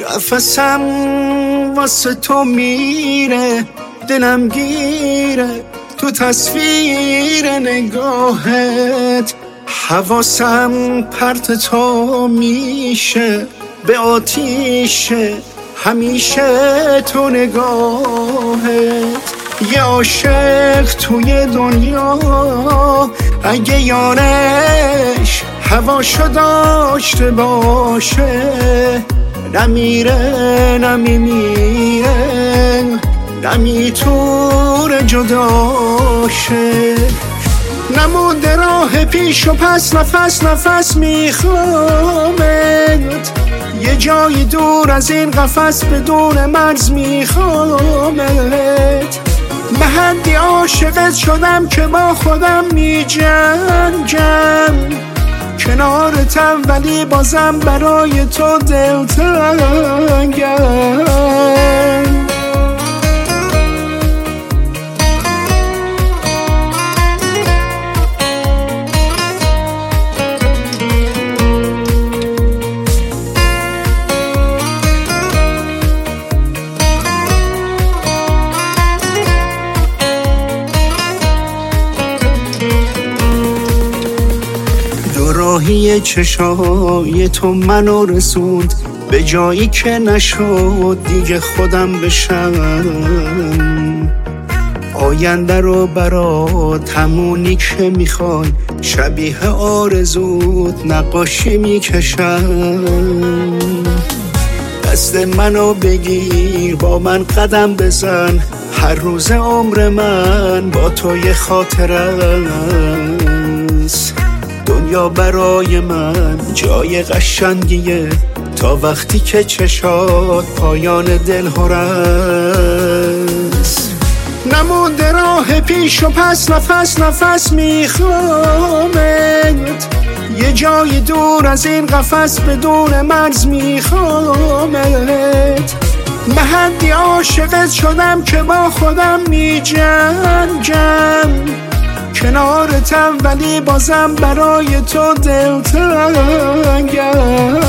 نفسم واسه تو میره، دلم گیره تو تصویر نگاهت، حواسم پرت تو میشه به آتیشه همیشه تو نگاهت. یه عاشق توی دنیا اگه یارش هواشو داشته باشه، نمیره نمیمیره نمیتونه جداشه. نمونده راه پیش و پس، نفس نفس میخوامت، یه جایی دور از این قفس بدون مرز میخوامت. به حدی عاشقت شدم که با خودم میجنگم، کنارتم ولی بازم برای تو دلتنگم. راهی چشای تو منو رسوند به جایی که نشد دیگه خودم بشم. آینده رو برات همونی که میخوای شبیه آرزوت نقاشی میکشم. دست منو بگیر با من قدم بزن، هر روز عمر من با تو یه خاطره است. دنیا برای من جای قشنگیه تا وقتی که چشات پایان دل هست. نمونده راه پیش و پس، نفس نفس میخوامت، یه جای دور از این قفس بدون مرز میخوامت. به حدی عاشقت شدم که با خودم میجنگم، کنارتم ولی بازم برای تو دلتنگم.